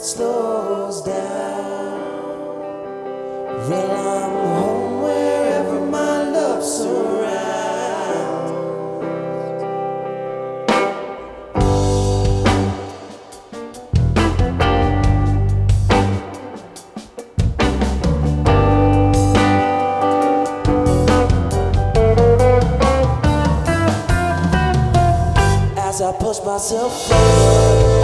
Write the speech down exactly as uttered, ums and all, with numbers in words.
slows down. Well, I'm home wherever my love surrounds. As I push myself forward,